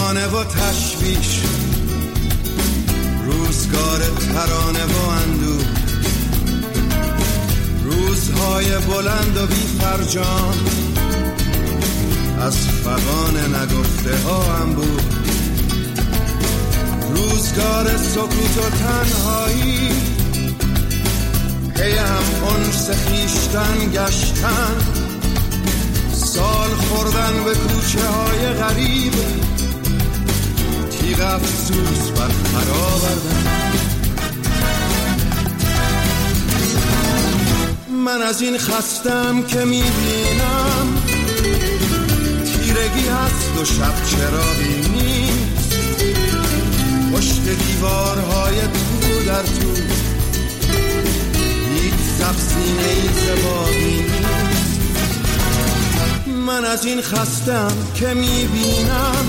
افسانه و تشویش، روزگار ترانه و اندوه، روزهای بلند و بی فرجام، از فغان نگفته ها هم بود. روزگار سکوت و تنهایی، پی هم انس خویشتن گشتن، سال خوردن به کوچه های غریب، تیغ افسوس بر خر آوردن. من از این خستم که میبینم تیرگی هست و شب چراغی نیست، پشت دیوارهای تو در تو هیچ سبزینه ای زبانی نیست. من از این خستم که میبینم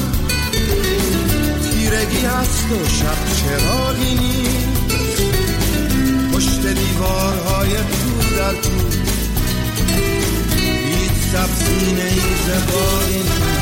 تیرگی هست و شب چراغی نیست، پشت دیوارهای تو در تو هیچ سبزینه ای زبانی نیست.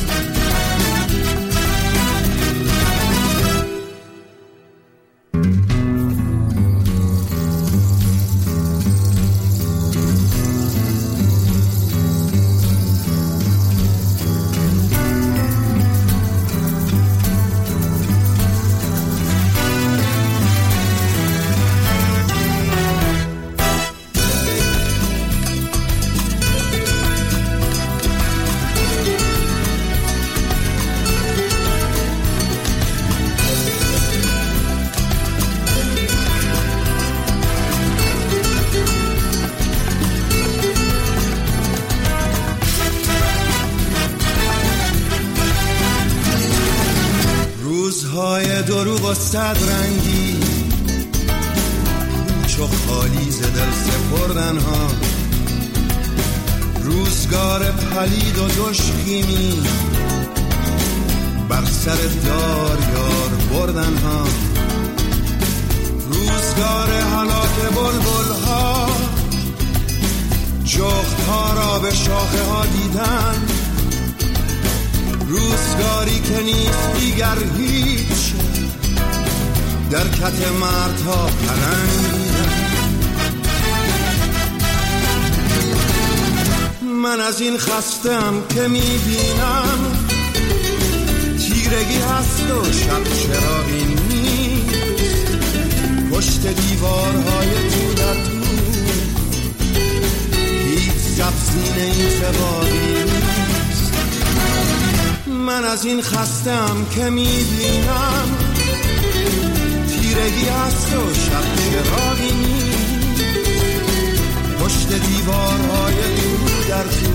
دروغ و صد رنگی، کوچ و خالی ز دل سپردن ها، روزگار پلید و دشخیمی، بر سر دار یار بردن ها، روزگار هلاک بلبل ها، جغد ها را به شاخه ها دیدن، روزگاری که نیست دیگر هیچ، در کت مردها پلنگ. من از این خستم که میبینم تیرگی هست و شب چراغی نیست، پشت دیوارهای تو در تو هیچ سبزینه ای زبانی نیست. من از این خستم که میبینم تیرگی هست و شب چراغی نیست، پشت دیوارهای تو در تو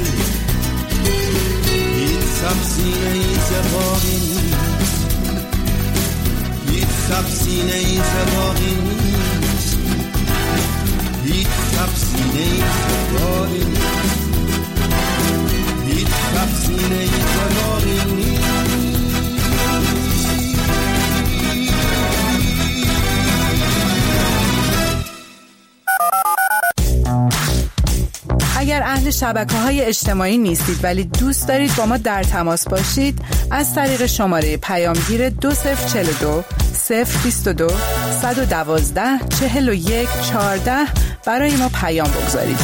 هیچ سبزینه ای زبانی نیست، هیچ سبزینه ای زبانی نیست، هیچ سبزینه ای زبانی نیست، هیچ سبزینه ای زبانی نیست. اگر اهل شبکه‌های اجتماعی نیستید ولی دوست دارید با ما در تماس باشید، از طریق شماره پیامگیر 2042 022 112 41 14 برای ما پیام بگذارید.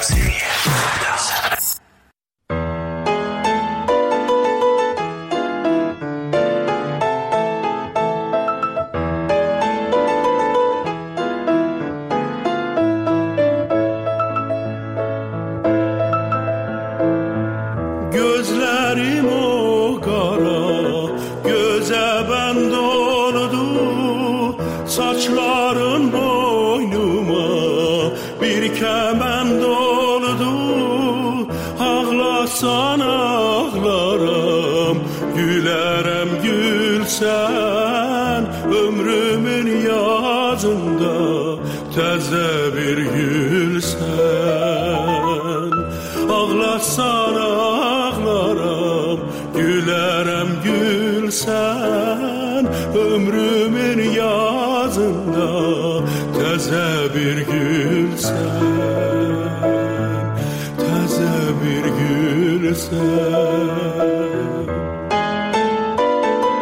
Saçların boynuma bir kemend oldu, ağlasan ağlarım, gülerem gülsen, ömrümün yazında təzə bir gülsen. Ağlasan ağlarım, gülerem gülsen, ömrümün yazında təzə bir gülsən, təzə bir gülsən.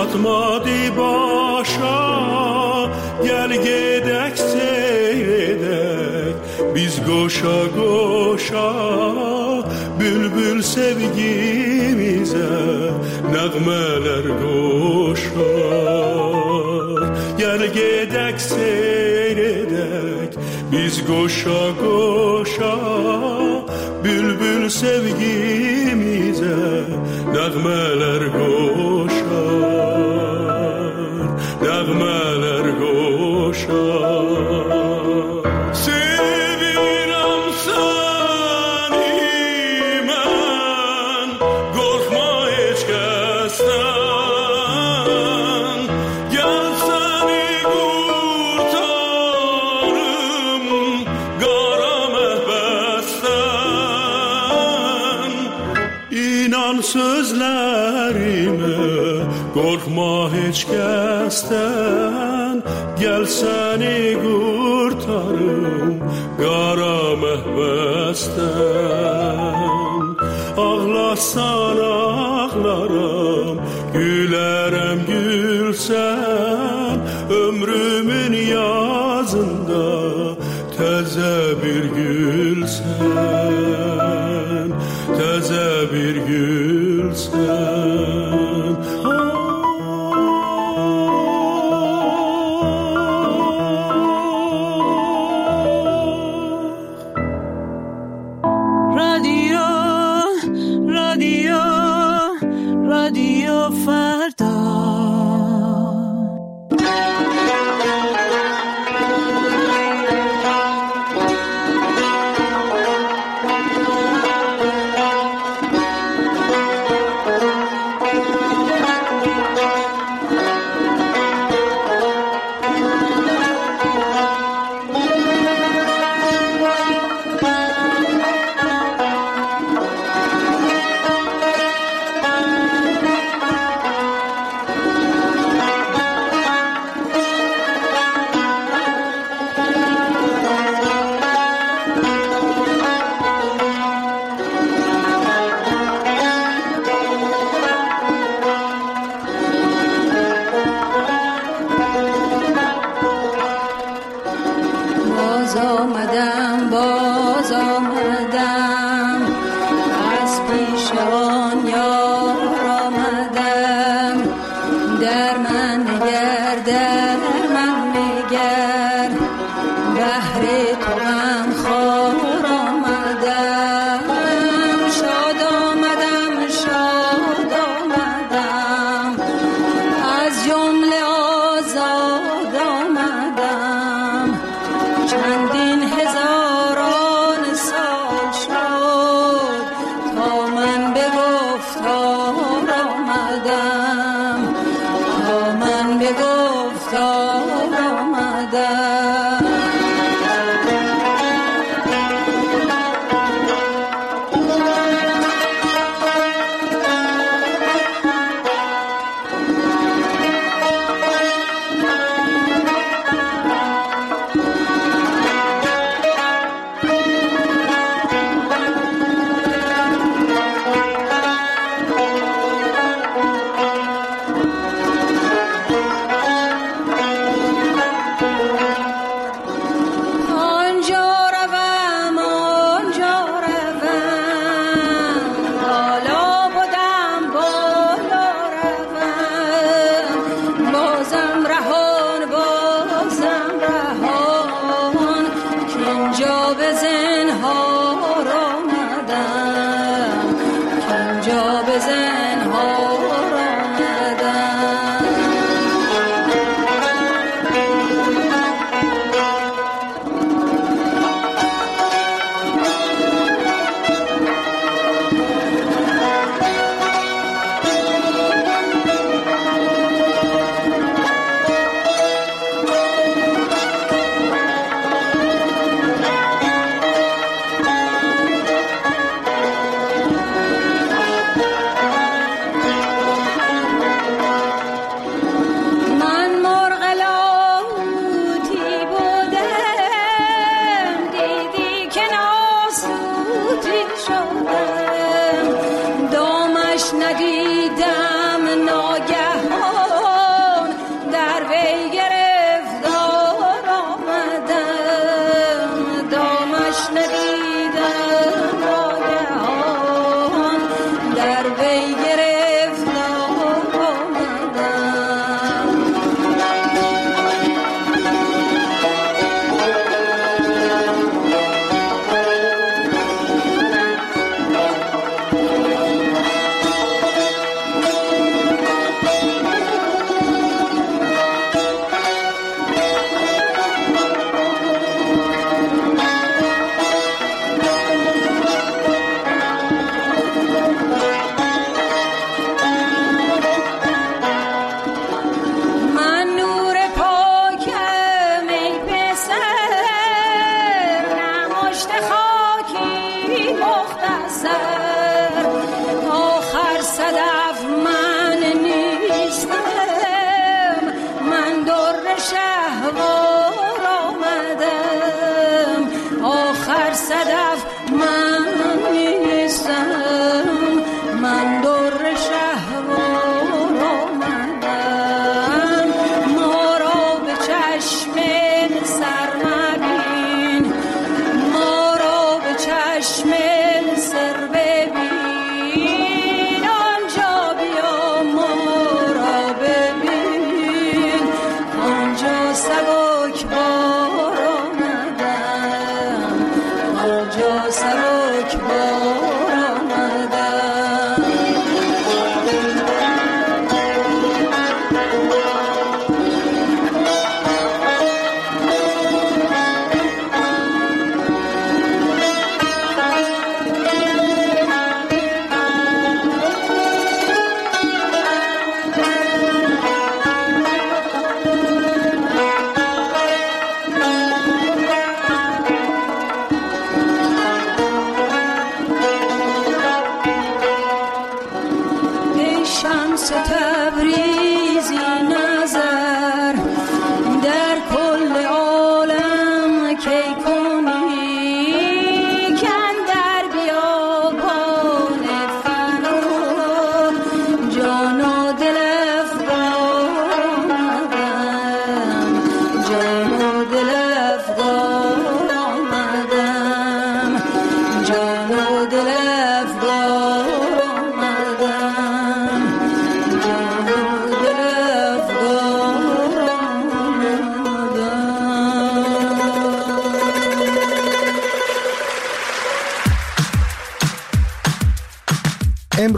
yatmadı başa, gel gedek seyredek biz koşa koşa, bülbül sevgimize nəğmələr qoşar. Gel gedek seyredek biz koşa koşa, bülbül sevgimize nəğmələr qoşar, nəğmələr qoşar. Sevirəm səni mən, qorxma heç kəsdən, gəl səni qurtarım qara məhbəsdən. İnan sözlərimə, qorxma heç kəsdən, gəl səni qurtarım qara məhbəsdən. Ağlasan ağlaram, gülərəm gülsən, ömrümün yazında təzə bir gülsən, təzə bir gülsən. رادیو فردا. باز آمدم از پیش آن یار آمدم. در من نگر در من نگر، بهر تو غم خوار آمدم. شاد آمدم شاد آمدم، از جمله آزاد آمدم. چندین هزاران سال شد تا من به گفتار آمدم، تا من به گفتار آمدم.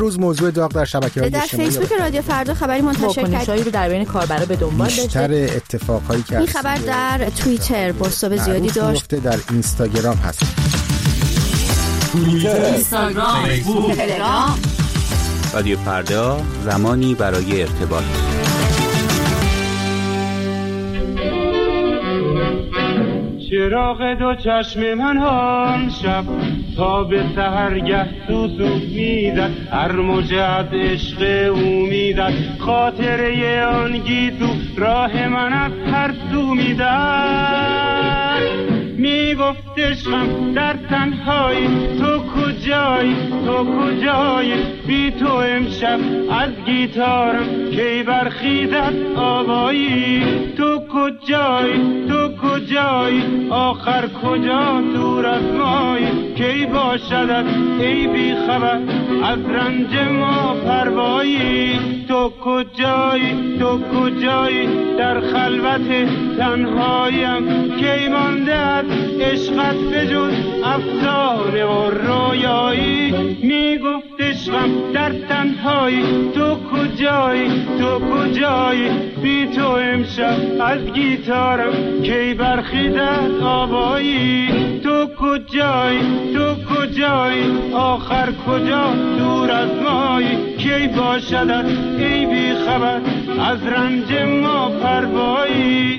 روز موضوع داغ در شبکه‌های اجتماعی. در فیسبوک رادیو فردا خبری منتشر کرد. واکنشایی رو در بین کاربرا به دنبال داشته. بیشتر اتفاقایی که این خبر در توییتر بازتاب زیادی داشت. در اینستاگرام هست. توییتر، اینستاگرام، فیسبوک، تلگرام. رادیو فردا، زمانی برای ارتباط. چراغ دو چشم من هم شب تا به سحرگه سوسو میزد، هر موجه از عشق او میزد، خاطره آن گیسو راه من از هر سو میزد. میگفت عشقم در تنهایی تو کجایی، تو کجایی، بی تو امشب از گیتارم کی برخیزد آوایی. تو کجایی، تو کجایی، آخر کجا دور از مایی، کی باشدت ای بی خبر از رنج ما پروایی. تو کجایی، تو کجایی، در خلوت تنهایم کی مانده عشقت بجز افسانه و رویایی. میگفت عشقم در تنهایی تو کجایی، تو کجایی، بی تو امشب از گیتارم کی برخیزد آوایی. تو کجایی، تو کجایی، آخر کجا دور از مایی، کی باشدت ای بی خبر از رنج ما پروایی.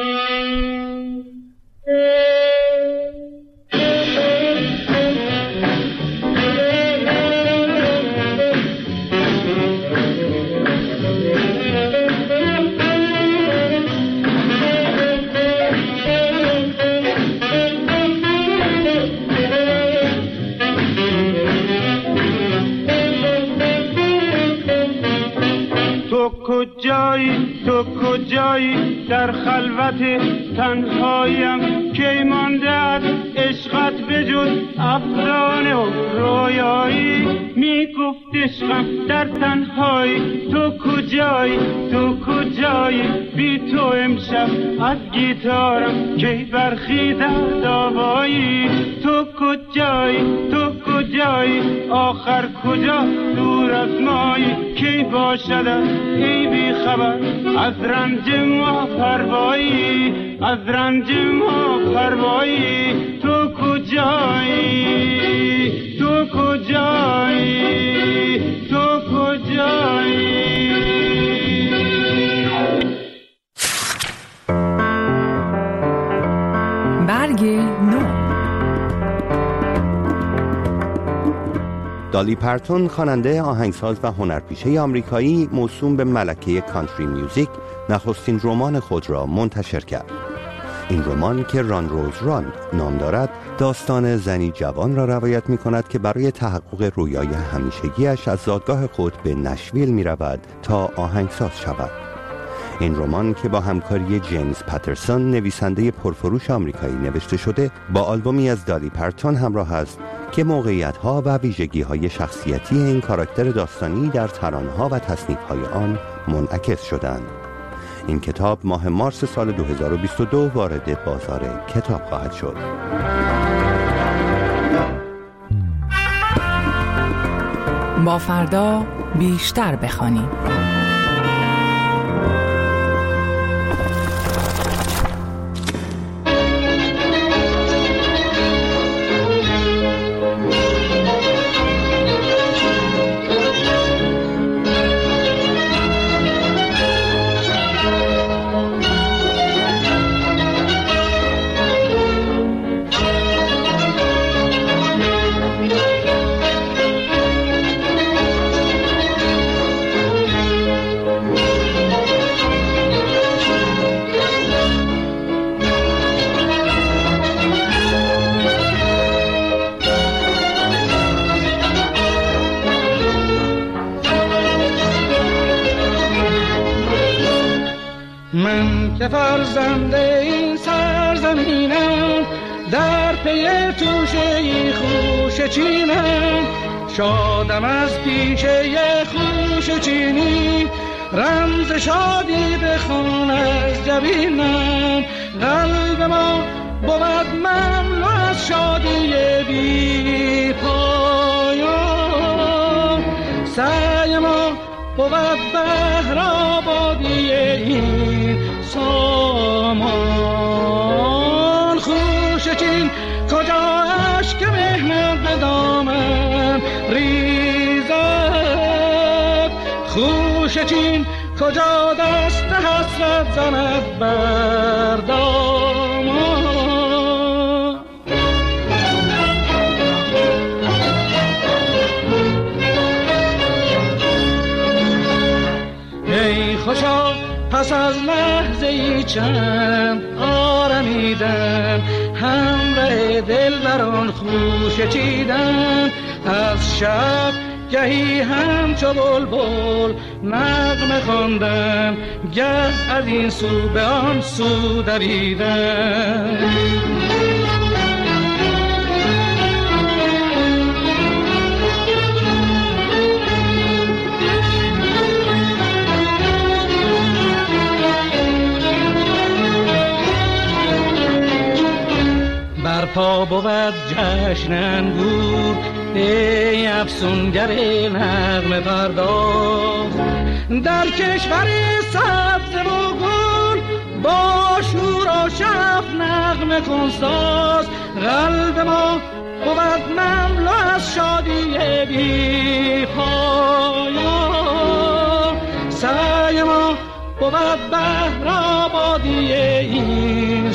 کجایی، تو کجایی، در خلوت تنهایم کی مانده از عشقت بجز افسانه و رویایی. میگفت عشقم در تنهایی تو کجایی، تو کجایی، بی تو امشب از گیتارم کی برخیزد آوایی. تو کجایی، تو کجایی، آخر کجا دور از مایی، کی باشدت ای بی خبر از رنج ما پروایی، از رنج ما پروایی. تو کجایی، تو کجایی، تو کجایی. برگ نو. دالی پرتون، خواننده، آهنگساز و هنرپیشه آمریکایی موسوم به ملکه کانتری میوزیک، نخستین رمان خود را منتشر کرد. این رمان که ران روز ران نام دارد، داستان زنی جوان را روایت می کند که برای تحقق رویای همیشگیش از زادگاه خود به نشویل می رود تا آهنگساز شود. این رمان که با همکاری جیمز پاترسون، نویسنده پرفروش آمریکایی، نوشته شده، با آلبومی از دالی پرتون همراه است که موقعیت‌ها و ویژگی‌های شخصیتی این کاراکتر داستانی در ترانه‌ها و تصنیف‌های آن منعکس شدند. این کتاب ماه مارس سال 2022 وارد بازار کتاب خواهد شد. با فردا بیشتر بخوانیم. که فرزنده این سرزمینم، در پی توشه خوش چینم، شادم از پیشه خوش چینی، رمز شادی بخون از جبینم. قلب ما بود مملو از شادی بی پایان، سعی ما بود بهر آبادی این سامان. خوشه چین کجا اشک مهنت به دامن ریزد، خوشه چین کجا دست حسرت زند بر دامان. ای خوشا پس از لحظه ای چند آرمیدن، همراه دل بران خوشه چیدن، از شب گهی همچو بلبل نغمه خواندن، گه از این سو به آن سو دویدن. برپا بود جشن انگور ای افسونگر نغمه پرداز، در کشور سبز و گل با شور و شف نغمه کن ساز. قلب ما بود مملو از شادی بی پایان، سعی ما بود بهر آبادی این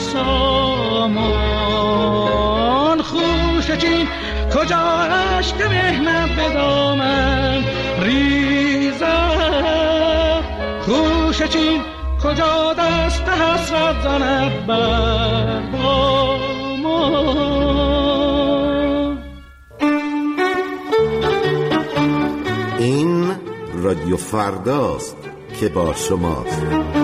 سامان. خوشه چین کجا اشک مهنت به دامن ریزد، خوشه چین کجا دست حسرت زند بر دامان. این رادیو فرداست که با شماست.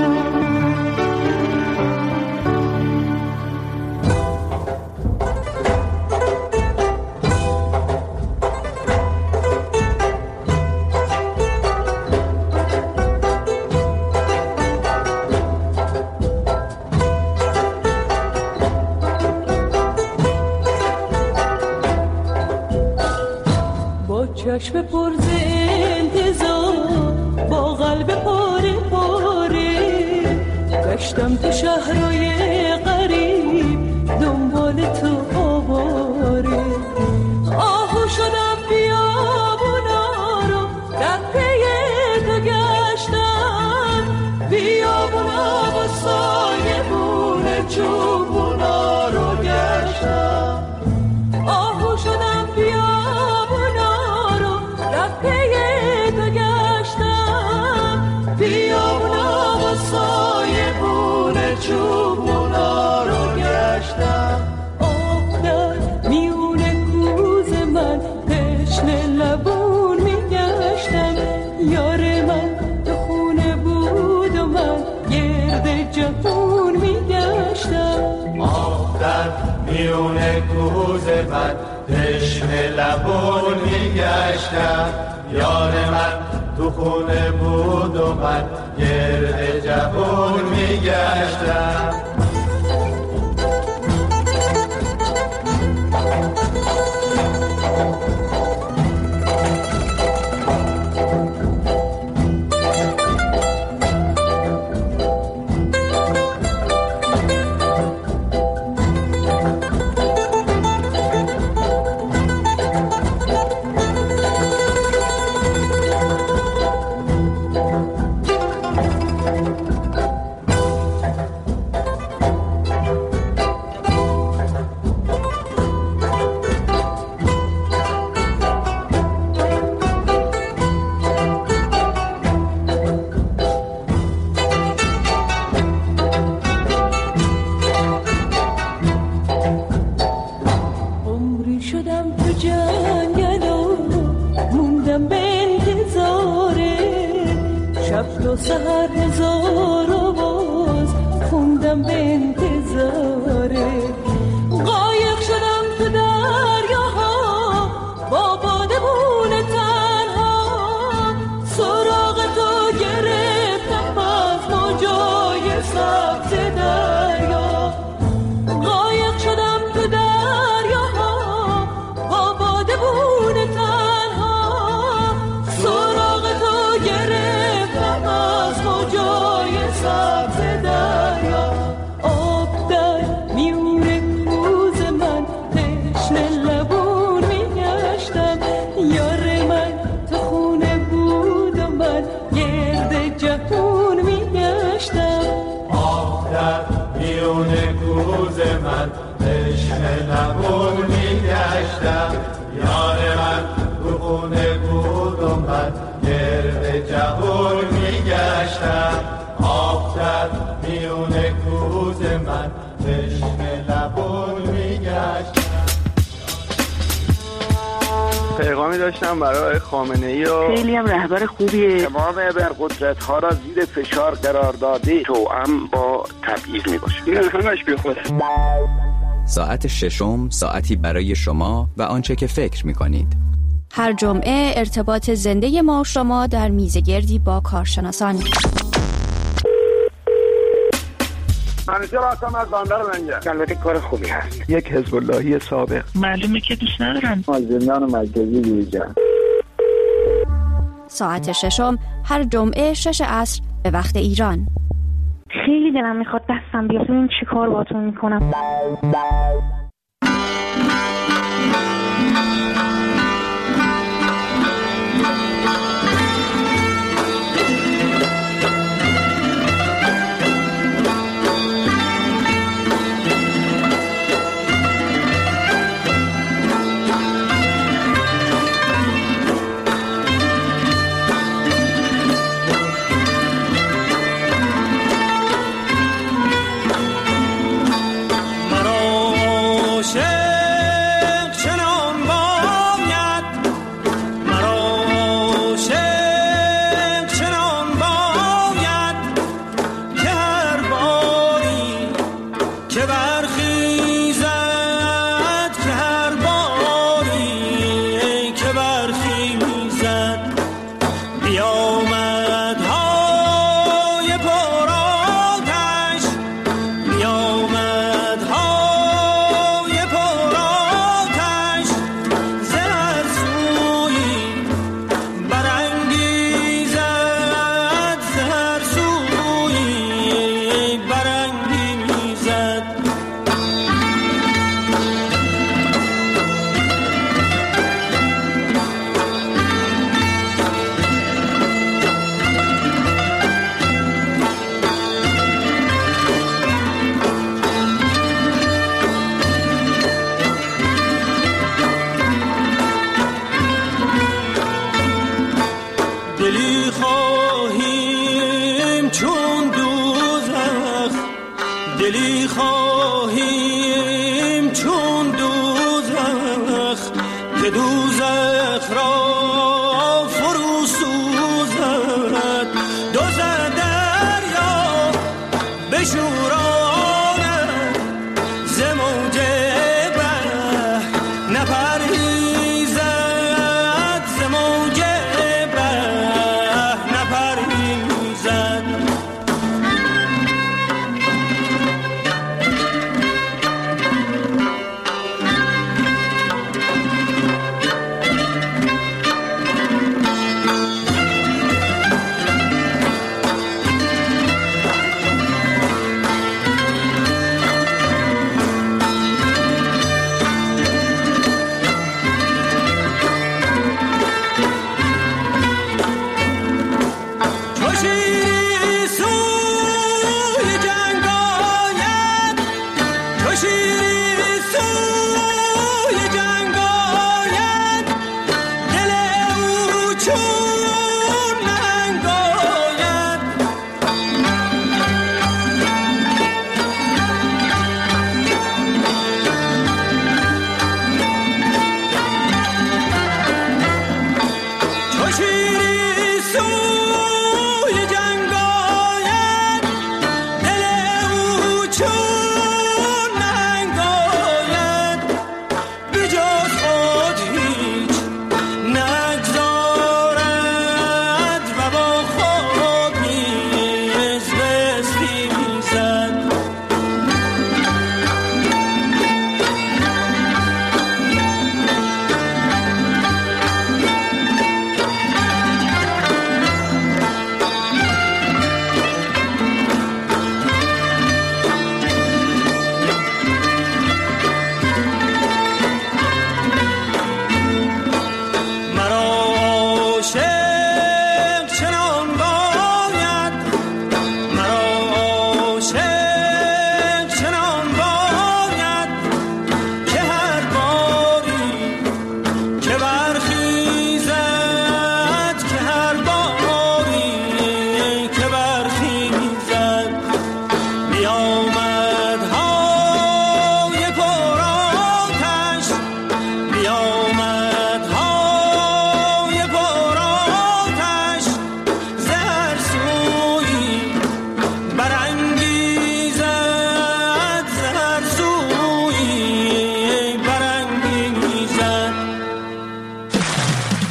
چشم پر ز انتظار با قلب پاره پاره، گشتم تو شهرهای غریب دنبال تو آواره. آهو شدم بیابونا رو در پی تو گشتم، بیابونا با سایه بونه چوبونا رو گشتم. آهو شدم بیابونا پی تو گشتم، بیابونا با سایه بونه چوبونا رو گشتم. آه در میون کوز من تشنه لبون میگشتم، یار من تو خونه بود و من گرد جهون میگشتم. آه در میون کوز من تشنه لبون میگشتم، یار من تو خونه بود و من گرد جهون میگشتم. و سهر هزار آواز خوندم به انتظاره. قایق شدم تو دریاها با بادبون تنها، سراغ تو گرفتم از موجای سبز دریا. قایق شدم تو دریاها با بادبون تنها، سراغ تشنه لبون میگشتم. پیغامی داشتم برای خامنه‌ای و خیلی هم رهبر خوبیه. تمام ابرقدرت‌ها را زیر فشار قرار داده توأم با تبعیض میباشه. این همش بیخوده. ساعت ششم، ساعتی برای شما و آنچه که فکر می‌کنید. هر جمعه ارتباط زنده ما و شما در میزگردی با کارشناسان. منیجر هستم از بندر منجر. البته کار خوبی هست. یک حزب اللهی سابق. معلومه که دوست ندارن. زندان مرکزی دیجا. ساعت ششم هر جمعه 6 عصر به وقت ایران. خیلی دلم میخواد دستم بیاد ببینم چی کار باهاتون میکنم.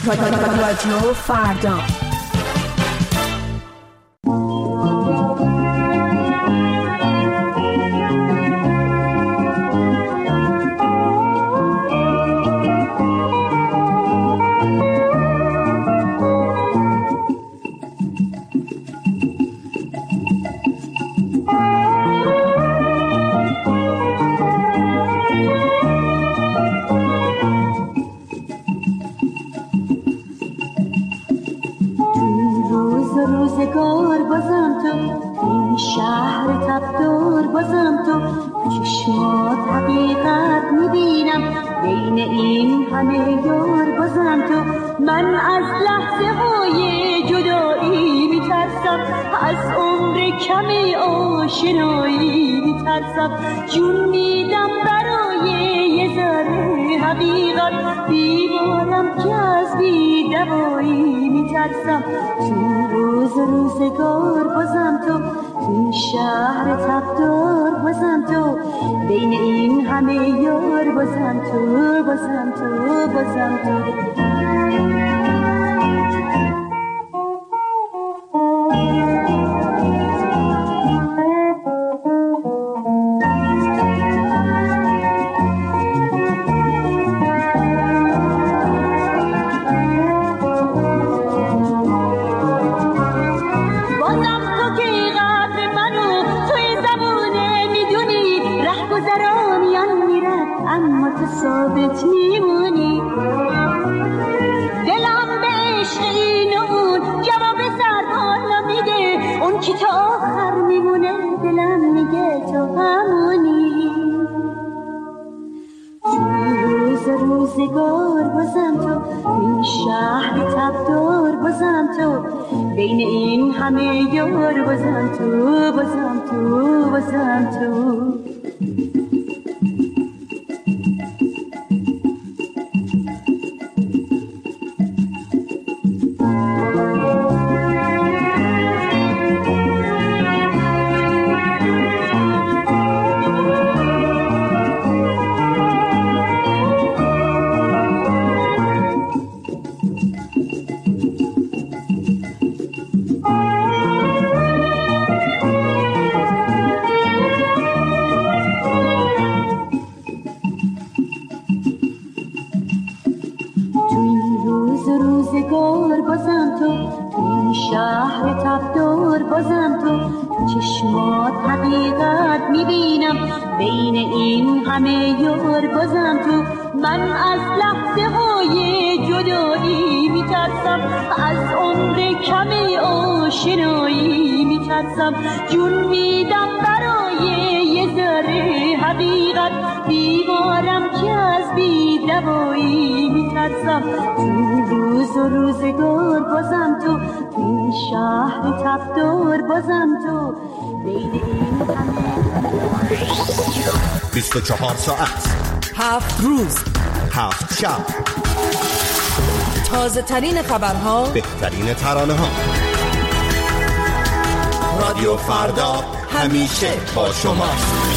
رادیو فردا. جون میدم برای یه ذره حقیقت، بیمارم که از بی دوایی میترسم. تو روزگار بازم تو، تو شهر تبدار بازم تو، بین این همه یار بازم تو، بازم تو، بازم تو. ثابت میمونی، دلم به عشق این و اون جواب سربالا میده، اون که تا آخر میمونه دلم میگه تو همونی. تو روزگار بازم تو، این شهر تبدار بازم تو، بین این همه یار بازم تو، بازم تو، بازم تو. چشمات حقیقت میبینم، بین این همه یار بازم تو. من از لحظه های جدایی میترسم، از عمر کم آشنایی میترسم. جون میدم برای یه ذره حقیقت، بیمارم که از بی دوایی میترسم. تو روزگار بازم تو، این شهر تبدار بازم تو، بین این همه 24 ساعت 7 روز 7 شب، تازه ترین خبرها، بهترین ترانه ها. رادیو فردا همیشه با شماست.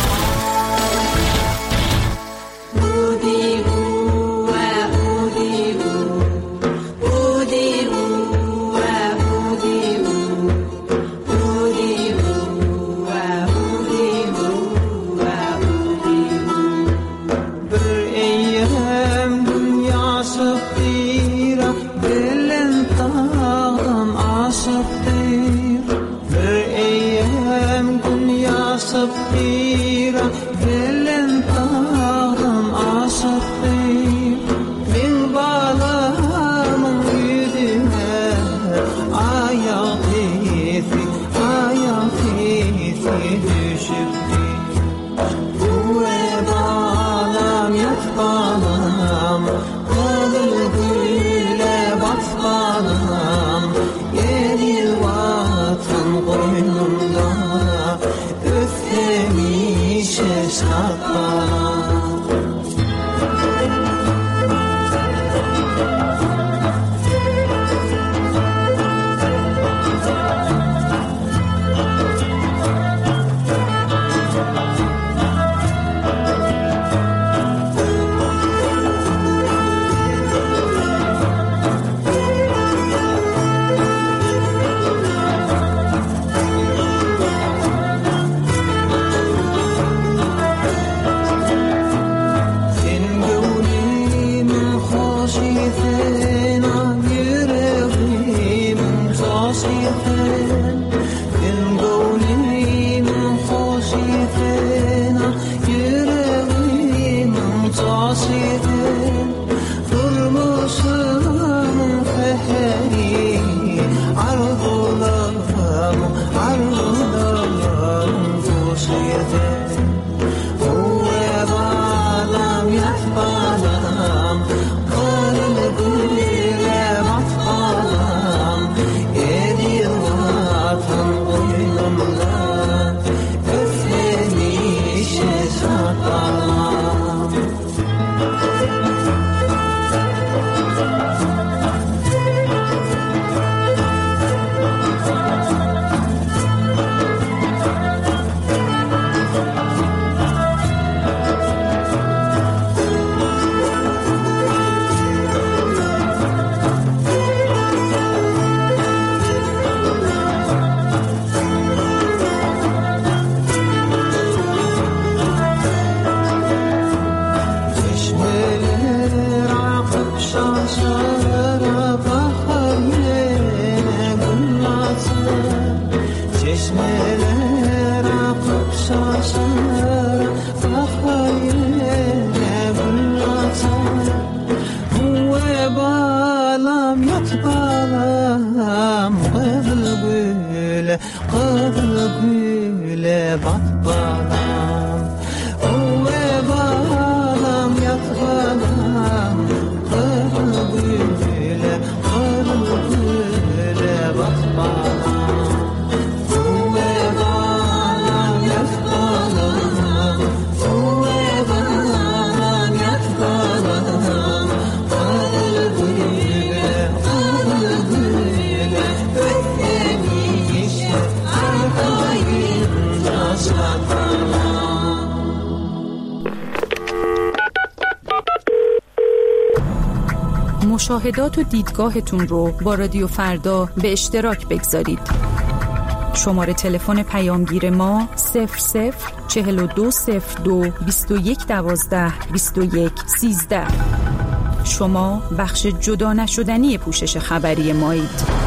گوشه دل خوه بالم یت بالم قلب گویل بات بالم ایدی واتم قویلم لن افنیش شد بالم مشاهدات و دیدگاهتون رو با رادیو فردا به اشتراک بگذارید. شماره تلفن پیامگیر ما 004202 2112 2113. شما بخش جدا نشدنی پوشش خبری مایید.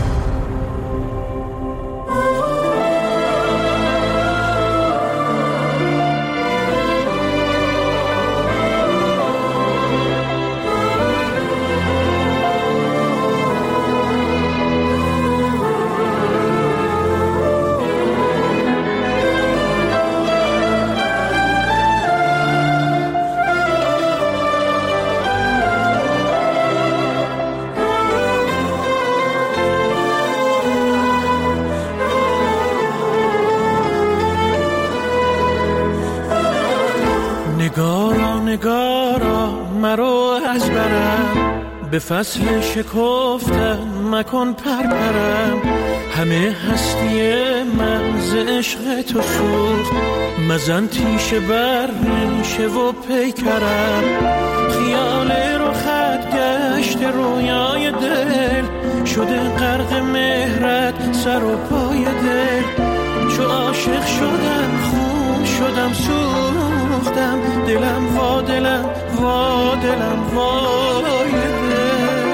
نگارا مرو از برم به فصل شکفتن مکن پرپرم همه هستی من ز عشق تو سوخت مزن تیشه بر ریشه و پیکرم خیال رو خط گشت رویای دل شده غرق مهرت سر و پای دل چو عاشق شدم خون شدم سوختم دلم وا دلم وا دلم وای دل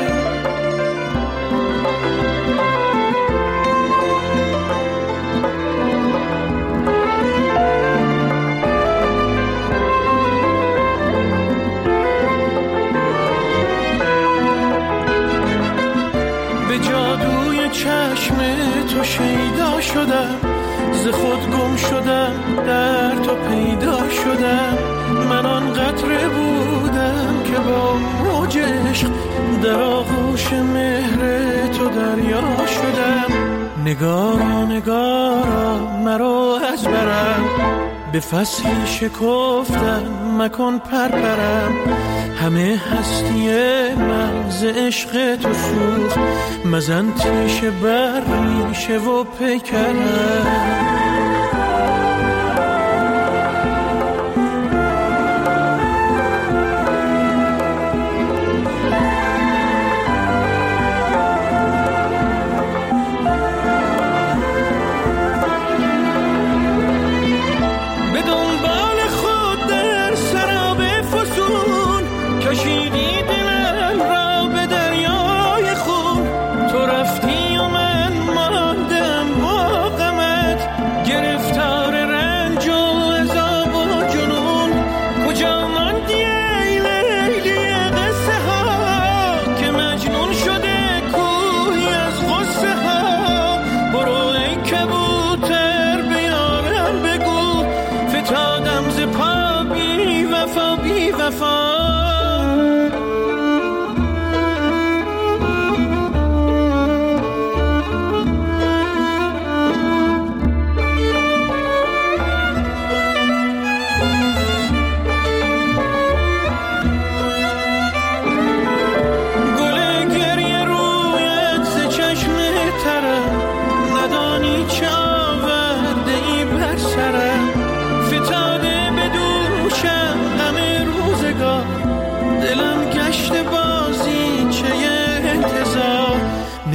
به جادوی چشم تو شیدا شدم ز خود گم شدم در تو پیدا شدم من آن قطره بودم که با موج عشق در آغوش مهر تو دریا شدم نگارا نگارا مرا از برم به فصل شکفتن مکن پرپرم همه هستی من ز عشق تو سوخت مزن تیشه بر ریشه و پیکرم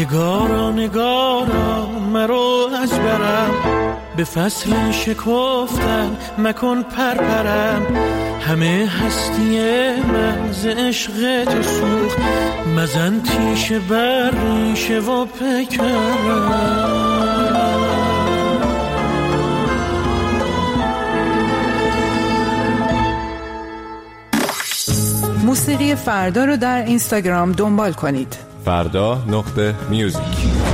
نگارا مرو از برم، به فصل شکفتن مکن پرپرم. همه هستی من ز عشق تو سوخت، مزن تیشه بر ریشه و پیکرم. موسیقی فردا رو در اینستاگرام دنبال کنید. فردا.music.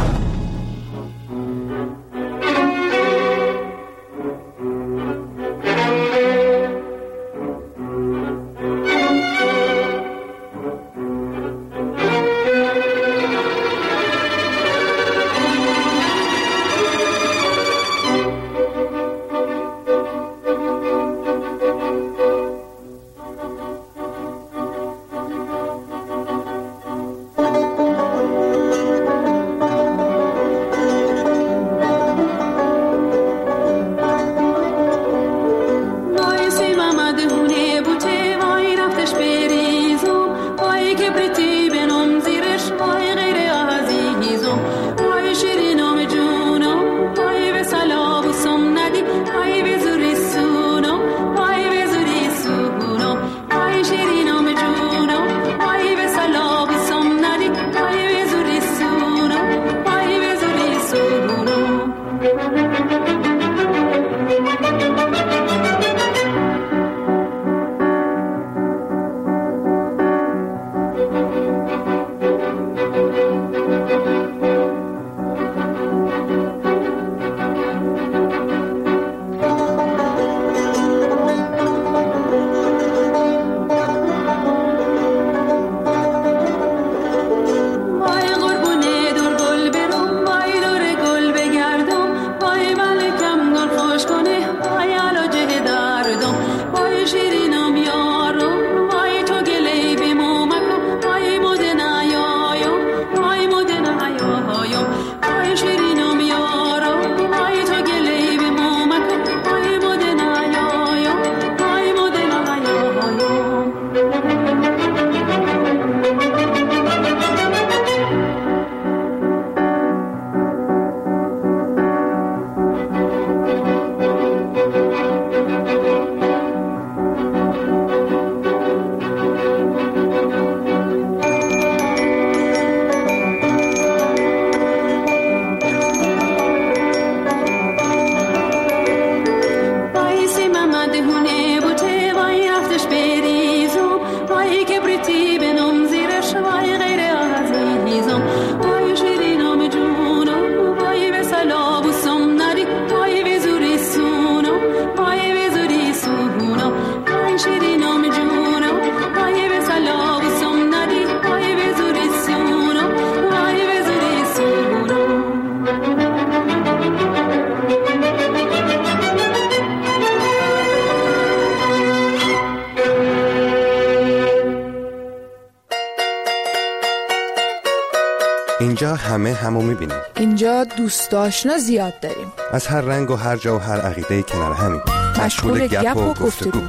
اینجا همه همو میبینیم. اینجا دوست آشنا زیاد داریم. از هر رنگ و هر جا و هر عقیده کنار همین. مشغول گپ و گفتگو.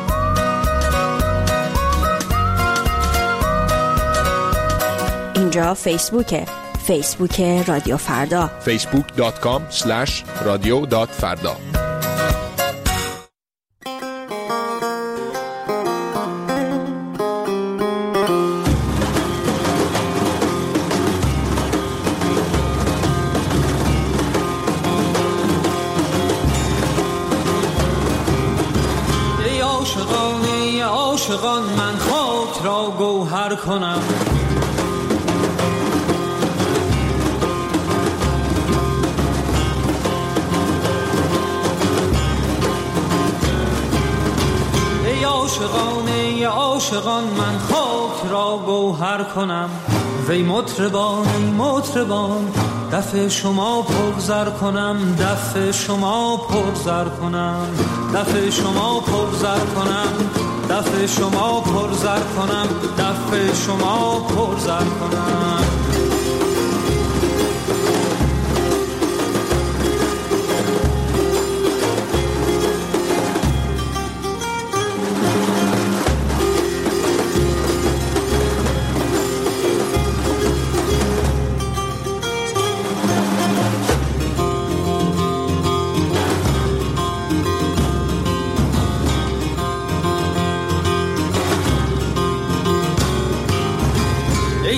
اینجا فیسبوک رادیو فردا. facebook.com/radio.farda. عاشقان من خاک را گوهر کنم، ای عاشقان من خاک را گوهر کنم. وی مطربان دف شما پرزر کنم، دف شما پرزر کنم، دف شما پرزر کنم، دف شما پرزر کنم، دف شما پرزر کنم.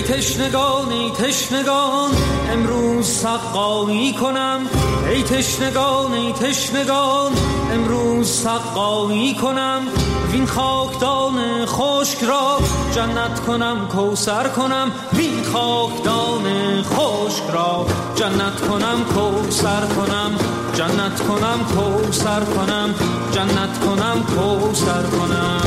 تشنگان ای تشنگان امروز سقایی کنم، ای تشنگان ای تشنگان امروز سقایی کنم، وین خاکدان خشک را جنت کنم کوثر کنم، وین خاکدان خشک را جنت کنم کوثر کنم، جنت کنم کوثر کنم، جنت کنم کوثر کنم.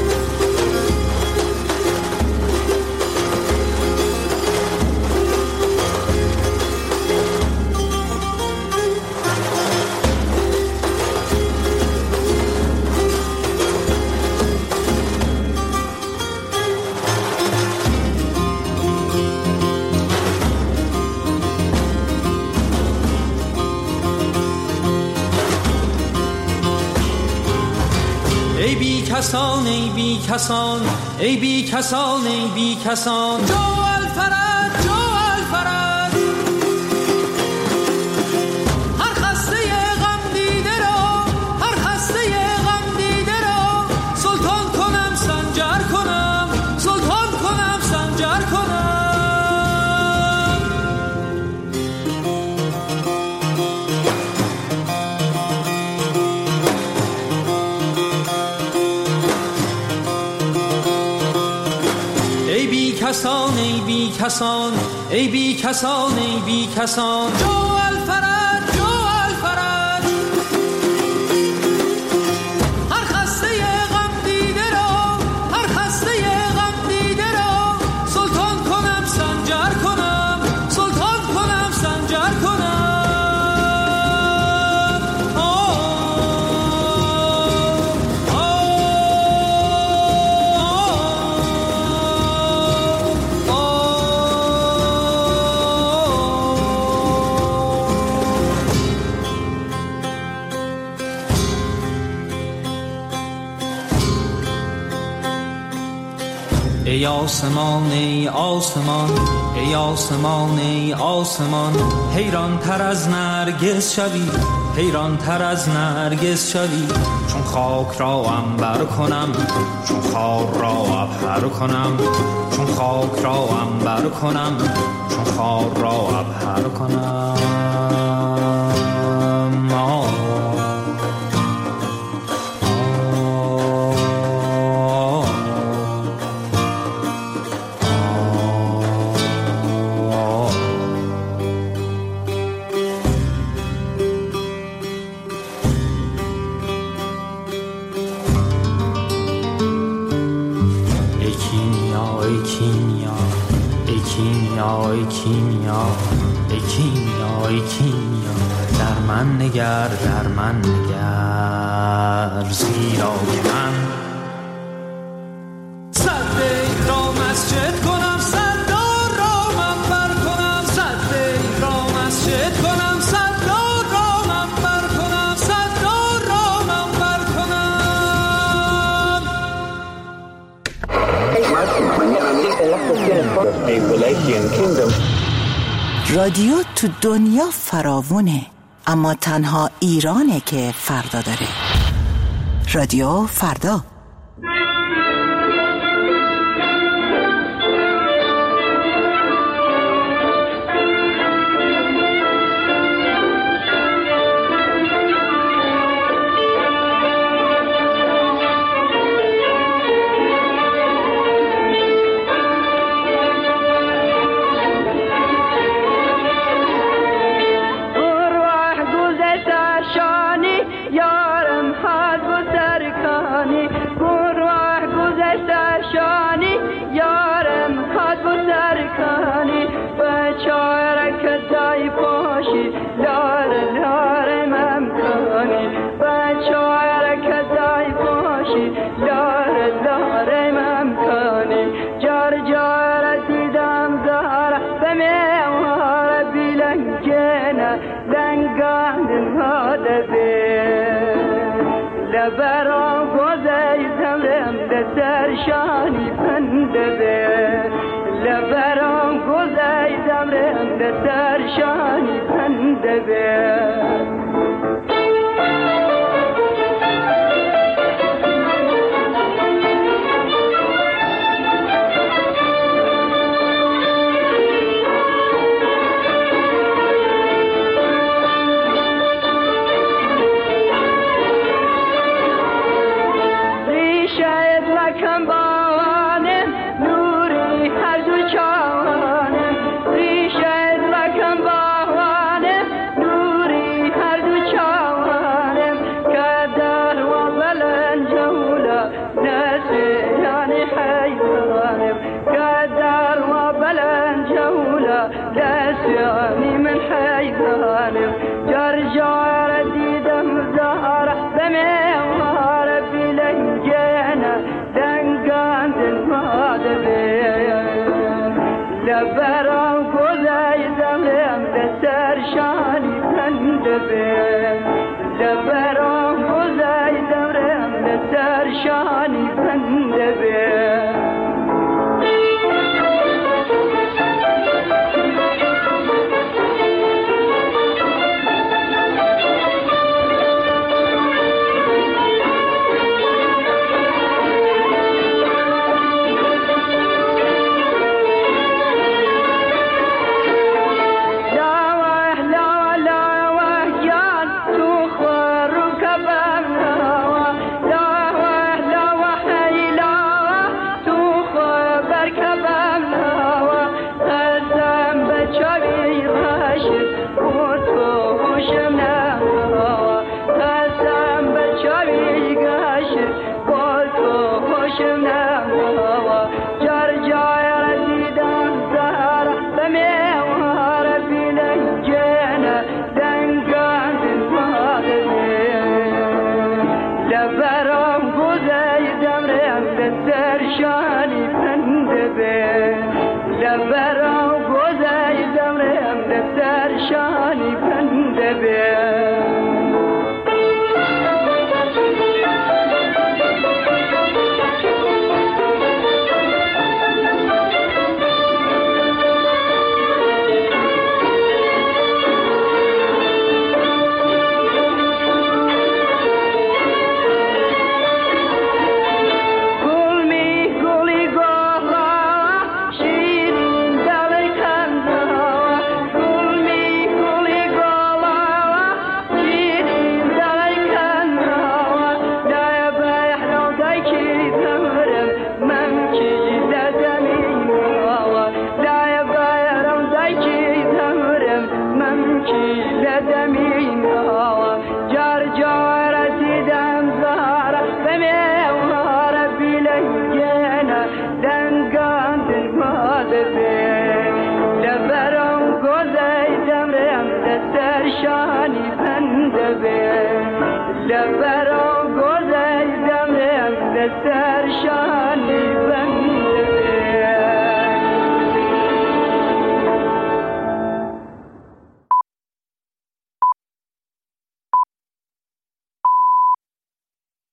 ای بی کسان ای بی کسان ای بی کسان ای بی کسان جو الفرج جو الفرج، هر خسته غم دیده را هر خسته غم دیده را سلطان کنم سنجر کنم، سلطان کنم سنجر کنم. ای بی کسان ای بی کسان ای بی کسان ای بی کسان جو الفرج جو الفرج، هر خسته غم دیده را هر خسته غم دیده را سلطان کنم سنجر کنم، سلطان کنم سنجر کنم. ای آسمان ای آسمان ای آسمان ای آسمان، حیران تر از نرگس شوی حیران تر از نرگس شوی، چون خاک را عنبر کنم چون خار را عبهر کنم، چون خاک را عنبر کنم چون خار را عبهر کنم. ای کیمیا ای کیمیا ای کیمیا، در من نگر در من نگر، زیرا که من صد را مسجد کنم صدار را منبر کنم، صد را مسجد کنم صدار را منبر کنم، صدار را منبر کنم. رادیو تو دنیا فراوونه، اما تنها ایرانه که فردا داره. رادیو فردا. لبرام گوزه زمرم دسترشانی پنده، لبرام گوزه زمرم دسترشانی پنده. بمهار بلنجانا دنگان دلماده لبرام گذای زمرم دستر شانی پنده لبرام گذای زمرم دستر شانی پنده لبرام گذای زمرم دستر شانی